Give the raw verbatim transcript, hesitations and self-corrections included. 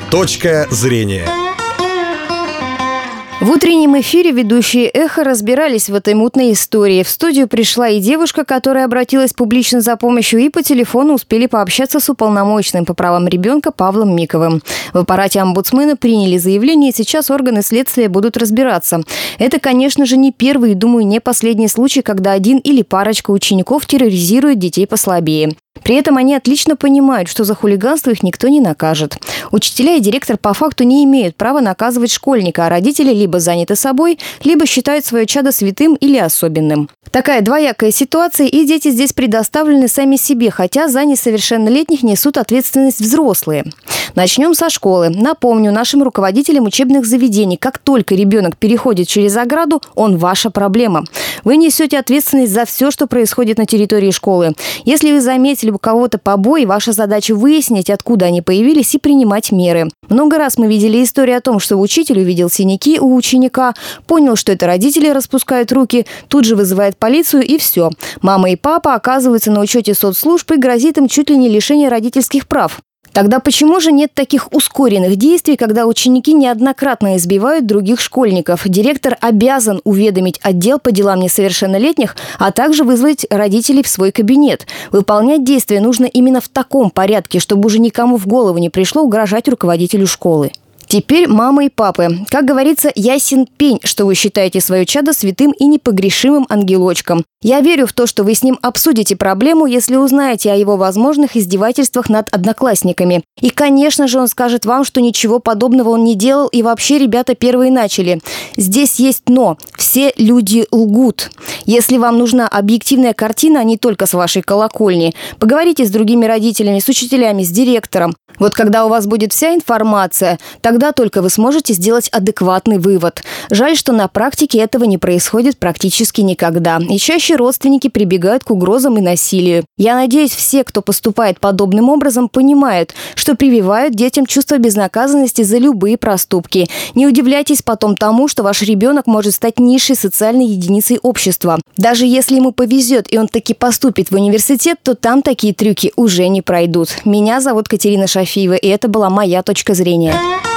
Точка зрения. В утреннем эфире ведущие «Эхо» разбирались в этой мутной истории. В студию пришла и девушка, которая обратилась публично за помощью, и по телефону успели пообщаться с уполномоченным по правам ребенка Павлом Миковым. В аппарате омбудсмена приняли заявление, и сейчас органы следствия будут разбираться. Это, конечно же, не первый и, думаю, не последний случай, когда один или парочка учеников терроризирует детей послабее. При этом они отлично понимают, что за хулиганство их никто не накажет. Учителя и директор по факту не имеют права наказывать школьника, а родители либо заняты собой, либо считают свое чадо святым или особенным. Такая двоякая ситуация, и дети здесь предоставлены сами себе, хотя за несовершеннолетних несут ответственность взрослые. Начнем со школы. Напомню нашим руководителям учебных заведений, как только ребенок переходит через ограду, он ваша проблема. Вы несете ответственность за все, что происходит на территории школы. Если вы заметили у кого-то побои, ваша задача выяснить, откуда они появились, и принимать меры. Много раз мы видели истории о том, что учитель увидел синяки у ученика, понял, что это родители распускают руки, тут же вызывает полицию, и все. Мама и папа оказываются на учете соцслужб, и грозит им чуть ли не лишение родительских прав. Тогда почему же нет таких ускоренных действий, когда ученики неоднократно избивают других школьников? Директор обязан уведомить отдел по делам несовершеннолетних, а также вызвать родителей в свой кабинет. Выполнять действия нужно именно в таком порядке, чтобы уже никому в голову не пришло угрожать руководителю школы. Теперь мамы и папы. Как говорится, ясен пень, что вы считаете свое чадо святым и непогрешимым ангелочком. Я верю в то, что вы с ним обсудите проблему, если узнаете о его возможных издевательствах над одноклассниками. И, конечно же, он скажет вам, что ничего подобного он не делал, и вообще ребята первые начали. Здесь есть «но». Все люди лгут. Если вам нужна объективная картина, а не только с вашей колокольни, поговорите с другими родителями, с учителями, с директором. Вот когда у вас будет вся информация, тогда только вы сможете сделать адекватный вывод. Жаль, что на практике этого не происходит практически никогда. И чаще родственники прибегают к угрозам и насилию. Я надеюсь, все, кто поступает подобным образом, понимают, что прививают детям чувство безнаказанности за любые проступки. Не удивляйтесь потом тому, что ваш ребенок может стать низшей социальной единицей общества. Даже если ему повезет, и он таки поступит в университет, то там такие трюки уже не пройдут. Меня зовут Катерина Шафиева, и это была моя точка зрения.